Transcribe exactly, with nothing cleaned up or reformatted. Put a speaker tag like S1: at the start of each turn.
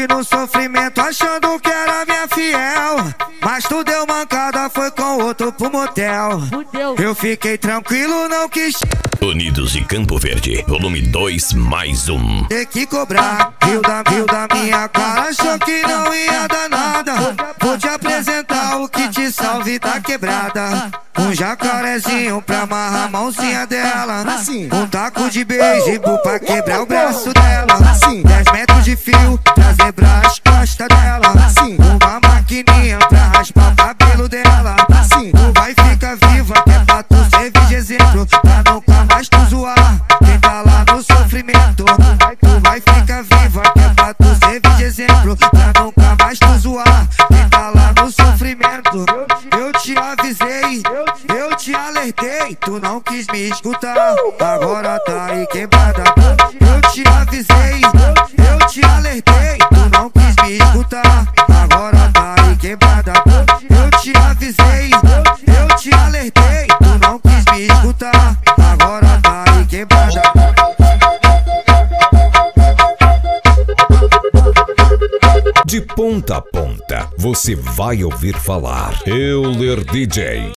S1: fui no sofrimento achando que era minha fiel, mas tu deu mancada, foi com outro pro motel. Eu fiquei tranquilo, não quis
S2: Unidos e Campo Verde, volume dois mais um.
S1: ter que cobrar. Rio da, rio da minha cara, achou que não ia dar nada. Vou te apresentar o que te salve da quebrada. Um jacarezinho pra amarrar a mãozinha dela. Um taco de beisebol pra quebrar o braço dela. Dez metros de fio pra zebrar as costas dela. Uma maquininha pra raspar o cabelo dela. Tu vai ficar viva, que é pra tu servir de exemplo, pra nunca mais tu zoar quem tá lá no sofrimento. Tu vai ficar viva, que é pra tu servir de exemplo, pra nunca mais tu zoar quem tá lá no sofrimento. Eu te avisei, eu te alertei, tu não quis me escutar, agora tá aí quebrada. Eu te avisei, eu te alertei, tu não quis me escutar, agora tá aí quebrada. Eu te avisei, eu te alertei, tu não quis me escutar, agora tá aí quebrada.
S3: De ponta a ponta, você vai ouvir falar Euler D J.